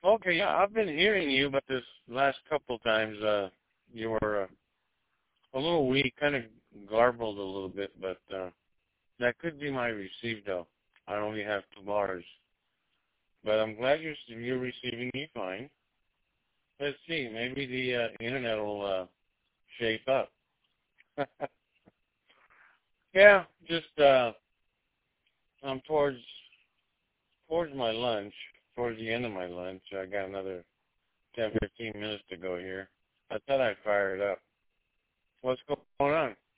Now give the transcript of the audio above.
Okay, yeah, I've been hearing you, but this last couple times, you were a little weak, kind of garbled a little bit, but that could be my receive, though. I only have 2 bars. But I'm glad you're receiving me fine. Let's see, maybe the internet will shape up. Yeah, just I'm towards my lunch, towards the end of my lunch. I got another 10, 15 minutes to go here. I thought I'd fire it up. What's going on?